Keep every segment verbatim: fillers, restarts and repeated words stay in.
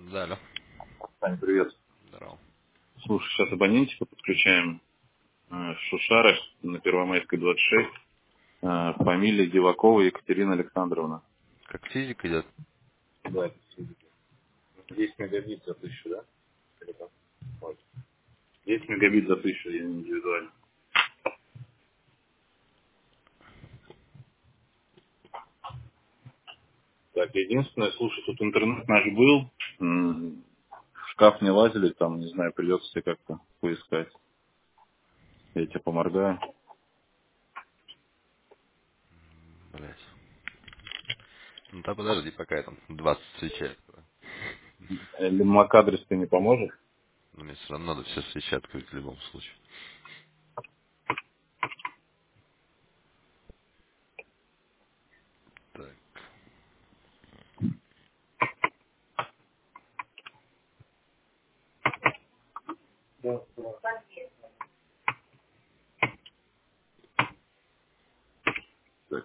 Да, алло. Сань, привет. Здорово. Слушай, сейчас абонентика подключаем. Э, Шушара на Первомайской двадцать шесть. Э, Фамилия Дивакова Екатерина Александровна. Как физик идет? Да, это физика. десять мегабит за тысячу, да? Или как? Вот. десять мегабит за тысячу, я не индивидуально. Так, единственное, слушай, тут интернет наш был. М, В шкаф не лазили, там, не знаю, придется тебе как-то поискать. Я тебе поморгаю. Блять. Ну да подожди, пока я там двадцать свечей открою. Или MAC-адрес ты не поможешь? Но мне все равно надо все свечи открыть в любом случае. Так. Так,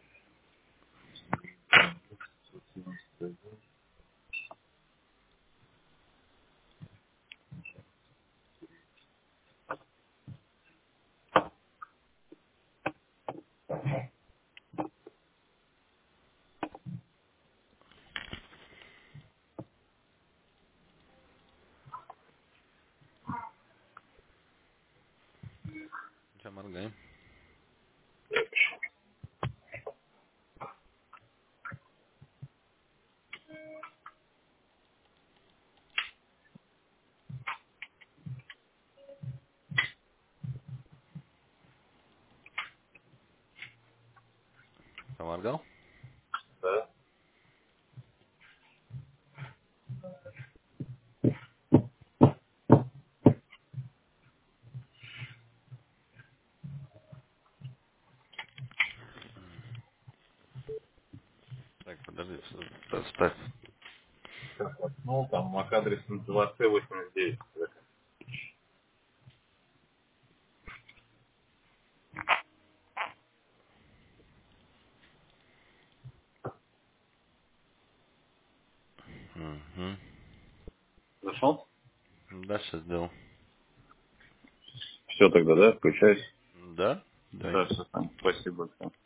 Сейчас моргаем. Поморгал? да. Так, подожди, ставь. ставь. Ну, там MAC-адрес два цэ восемьдесят девять. Угу. Зашел? Да, сейчас сделал. Все тогда, да? Включаюсь. Да? Дай. Да, все, спасибо. Всё.